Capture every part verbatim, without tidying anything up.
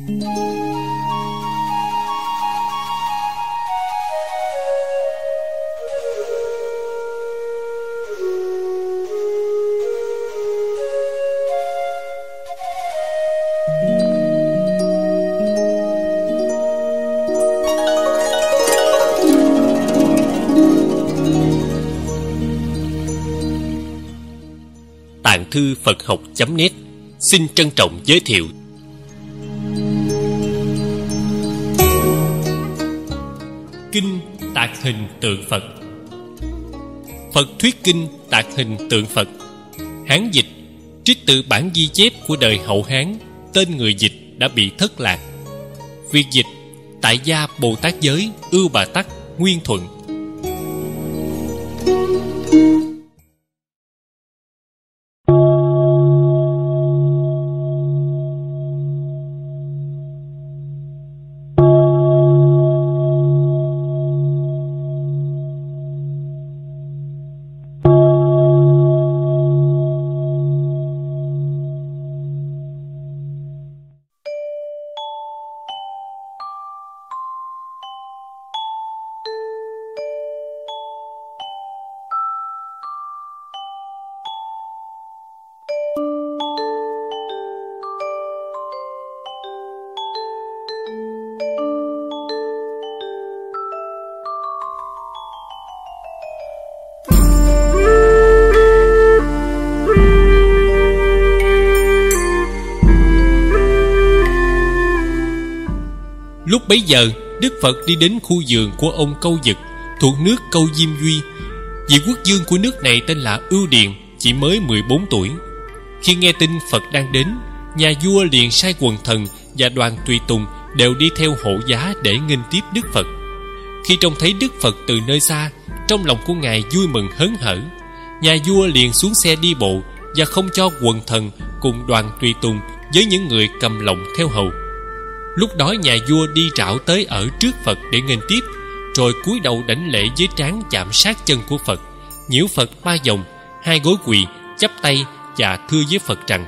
Tạng thư Phật học chấm net xin trân trọng giới thiệu Kinh Tạc Hình Tượng Phật. Phật thuyết kinh Tạc Hình Tượng Phật. Hán dịch trích từ bản ghi chép của đời Hậu Hán, tên người dịch đã bị thất lạc. Việc dịch tại gia Bồ Tát Giới Ưu Bà Tắc Nguyên Thuận. Lúc bấy giờ, Đức Phật đi đến khu vườn của ông Câu Dực thuộc nước Câu Diêm Duy. Vị quốc vương của nước này tên là Ưu Điền, chỉ mới mười bốn tuổi. Khi nghe tin Phật đang đến, nhà vua liền sai quần thần và đoàn tùy tùng đều đi theo hộ giá để nghênh tiếp Đức Phật. Khi trông thấy Đức Phật từ nơi xa, trong lòng của ngài vui mừng hớn hở. Nhà vua liền xuống xe đi bộ và không cho quần thần cùng đoàn tùy tùng với những người cầm lọng theo hầu. Lúc đó nhà vua đi rảo tới ở trước Phật để nghênh tiếp, rồi cúi đầu đảnh lễ dưới trán chạm sát chân của Phật, nhiễu Phật ba vòng, hai gối quỳ, chắp tay và thưa với Phật rằng: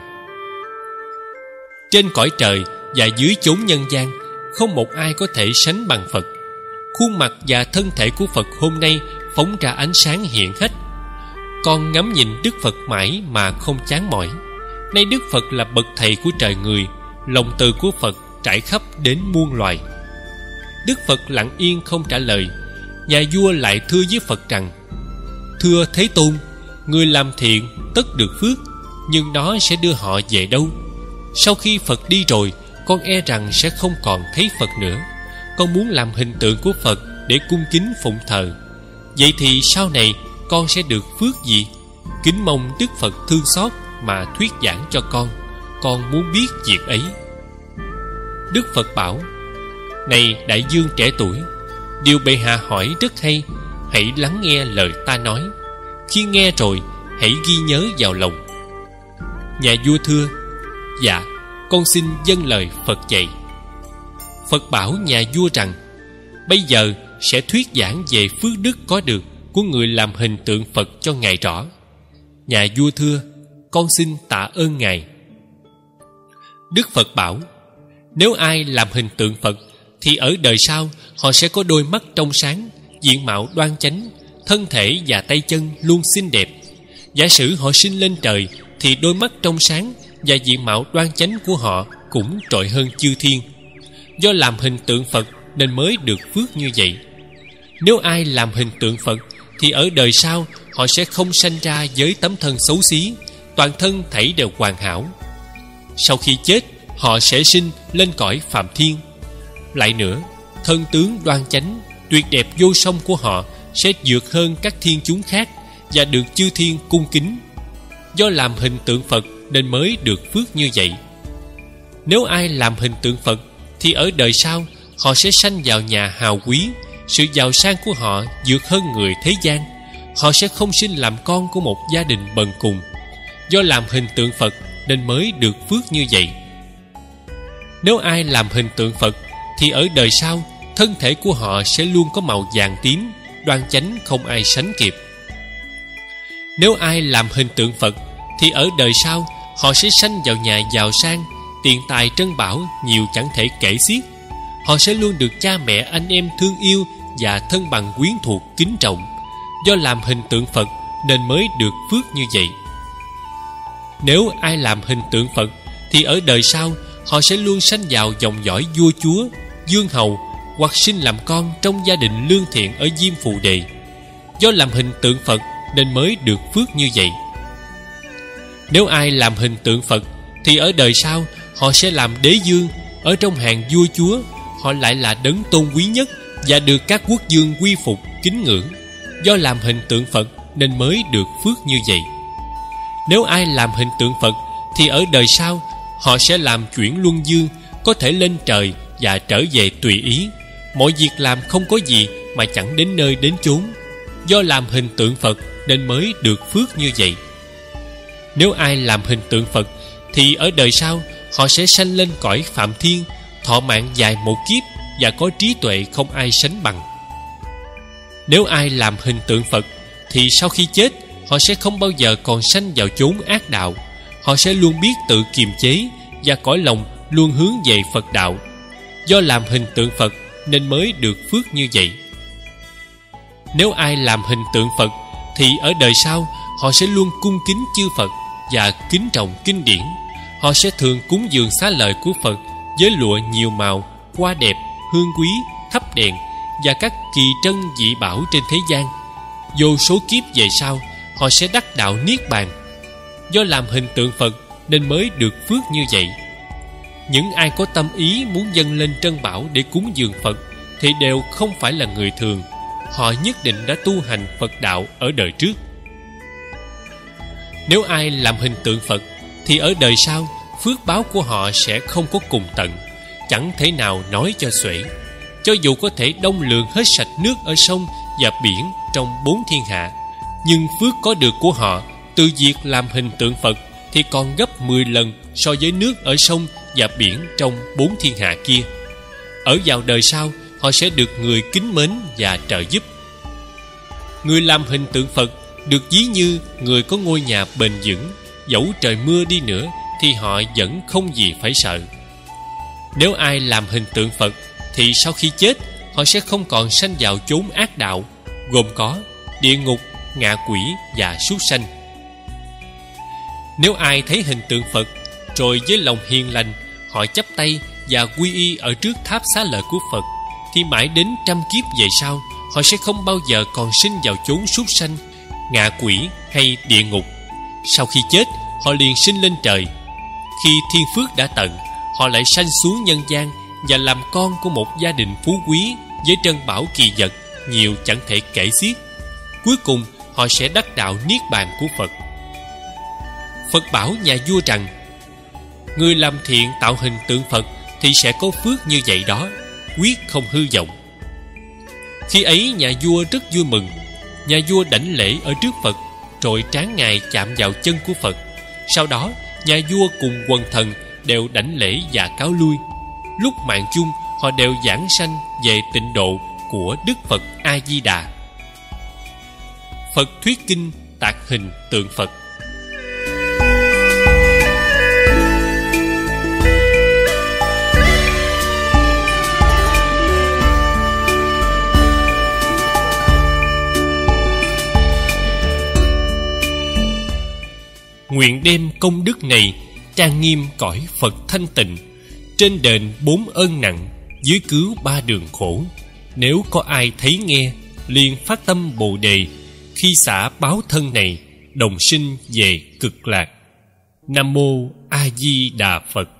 trên cõi trời và dưới chốn nhân gian, không một ai có thể sánh bằng Phật. Khuôn mặt và thân thể của Phật hôm nay phóng ra ánh sáng hiện hết. Con ngắm nhìn Đức Phật mãi mà không chán mỏi. Nay Đức Phật là bậc thầy của trời người, lòng từ của Phật trải khắp đến muôn loài. Đức Phật lặng yên không trả lời. Nhà vua lại thưa với Phật rằng: thưa Thế Tôn, người làm thiện tất được phước, nhưng nó sẽ đưa họ về đâu? Sau khi Phật đi rồi, con e rằng sẽ không còn thấy Phật nữa. Con muốn làm hình tượng của Phật để cung kính phụng thờ. Vậy thì sau này con sẽ được phước gì? Kính mong Đức Phật thương xót mà thuyết giảng cho con. Con muốn biết việc ấy. Đức Phật bảo: này đại vương trẻ tuổi, điều bệ hạ hỏi rất hay. Hãy lắng nghe lời ta nói. Khi nghe rồi, hãy ghi nhớ vào lòng. Nhà vua thưa: dạ, con xin vâng lời Phật dạy. Phật bảo nhà vua rằng: bây giờ sẽ thuyết giảng về phước đức có được của người làm hình tượng Phật cho ngài rõ. Nhà vua thưa: con xin tạ ơn ngài. Đức Phật bảo: nếu ai làm hình tượng Phật thì ở đời sau họ sẽ có đôi mắt trong sáng, diện mạo đoan chánh, thân thể và tay chân luôn xinh đẹp. Giả sử họ sinh lên trời thì đôi mắt trong sáng và diện mạo đoan chánh của họ cũng trội hơn chư thiên. Do làm hình tượng Phật nên mới được phước như vậy. Nếu ai làm hình tượng Phật thì ở đời sau họ sẽ không sanh ra với tấm thân xấu xí, toàn thân thảy đều hoàn hảo. Sau khi chết, họ sẽ sinh lên cõi Phạm Thiên. Lại nữa, thân tướng đoan chánh, tuyệt đẹp vô song của họ sẽ vượt hơn các thiên chúng khác và được chư thiên cung kính. Do làm hình tượng Phật nên mới được phước như vậy. Nếu ai làm hình tượng Phật thì ở đời sau họ sẽ sanh vào nhà hào quý, sự giàu sang của họ vượt hơn người thế gian. Họ sẽ không sinh làm con của một gia đình bần cùng. Do làm hình tượng Phật nên mới được phước như vậy. Nếu ai làm hình tượng Phật thì ở đời sau thân thể của họ sẽ luôn có màu vàng tím, đoan chánh không ai sánh kịp. Nếu ai làm hình tượng Phật thì ở đời sau họ sẽ sanh vào nhà giàu sang tiền tài trân bảo nhiều chẳng thể kể xiết. Họ sẽ luôn được cha mẹ anh em thương yêu và thân bằng quyến thuộc kính trọng. Do làm hình tượng Phật nên mới được phước như vậy. Nếu ai làm hình tượng Phật thì ở đời sau họ sẽ luôn sanh vào dòng dõi vua chúa, vương hầu, hoặc sinh làm con trong gia đình lương thiện ở Diêm Phù Đề. Do làm hình tượng Phật nên mới được phước như vậy. Nếu ai làm hình tượng Phật thì ở đời sau họ sẽ làm đế vương. Ở trong hàng vua chúa, họ lại là đấng tôn quý nhất và được các quốc vương quy phục kính ngưỡng. Do làm hình tượng Phật nên mới được phước như vậy. Nếu ai làm hình tượng Phật thì ở đời sau họ sẽ làm chuyển luân dương, có thể lên trời và trở về tùy ý. Mọi việc làm không có gì mà chẳng đến nơi đến chốn. Do làm hình tượng Phật nên mới được phước như vậy. Nếu ai làm hình tượng Phật thì ở đời sau họ sẽ sanh lên cõi Phạm Thiên, thọ mạng dài một kiếp và có trí tuệ không ai sánh bằng. Nếu ai làm hình tượng Phật thì sau khi chết họ sẽ không bao giờ còn sanh vào chốn ác đạo. Họ sẽ luôn biết tự kiềm chế và cõi lòng luôn hướng về Phật đạo. Do làm hình tượng Phật nên mới được phước như vậy. Nếu ai làm hình tượng Phật thì ở đời sau họ sẽ luôn cung kính chư Phật và kính trọng kinh điển. Họ sẽ thường cúng dường xá lợi của Phật với lụa nhiều màu, hoa đẹp, hương quý, thắp đèn và các kỳ trân dị bảo trên thế gian. Vô số kiếp về sau họ sẽ đắc đạo niết bàn. Do làm hình tượng Phật nên mới được phước như vậy. Những ai có tâm ý muốn dâng lên trân bảo để cúng dường Phật thì đều không phải là người thường. Họ nhất định đã tu hành Phật đạo ở đời trước. Nếu ai làm hình tượng Phật thì ở đời sau phước báo của họ sẽ không có cùng tận, chẳng thể nào nói cho xuể. Cho dù có thể đông lượng hết sạch nước ở sông và biển trong bốn thiên hạ, nhưng phước có được của họ từ việc làm hình tượng Phật thì còn gấp mười lần so với nước ở sông và biển trong bốn thiên hạ kia. Ở vào đời sau họ sẽ được người kính mến và trợ giúp. Người làm hình tượng Phật được ví như người có ngôi nhà bền vững. Dẫu trời mưa đi nữa thì họ vẫn không gì phải sợ. Nếu ai làm hình tượng Phật thì sau khi chết họ sẽ không còn sanh vào chốn ác đạo, gồm có địa ngục, ngạ quỷ và súc sanh. Nếu ai thấy hình tượng Phật rồi với lòng hiền lành họ chắp tay và quy y ở trước tháp xá lợi của Phật thì mãi đến trăm kiếp về sau họ sẽ không bao giờ còn sinh vào chốn súc sanh, ngạ quỷ hay địa ngục. Sau khi chết họ liền sinh lên trời. Khi thiên phước đã tận, họ lại sanh xuống nhân gian và làm con của một gia đình phú quý với trân bảo kỳ vật nhiều chẳng thể kể xiết. Cuối cùng họ sẽ đắc đạo niết bàn của Phật. Phật bảo nhà vua rằng: người làm thiện tạo hình tượng Phật thì sẽ có phước như vậy đó, quyết không hư vọng. Khi ấy nhà vua rất vui mừng. Nhà vua đảnh lễ ở trước Phật, rồi trán ngài chạm vào chân của Phật. Sau đó nhà vua cùng quần thần đều đảnh lễ và cáo lui. Lúc mạng chung họ đều giảng sanh về tịnh độ của Đức Phật A Di Đà. Phật thuyết kinh tạc hình tượng Phật. Nguyện đem công đức này trang nghiêm cõi Phật thanh tịnh, trên đền bốn ơn nặng, dưới cứu ba đường khổ. Nếu có ai thấy nghe, liền phát tâm Bồ Đề, khi xả báo thân này, đồng sinh về cực lạc. Nam mô A Di Đà Phật.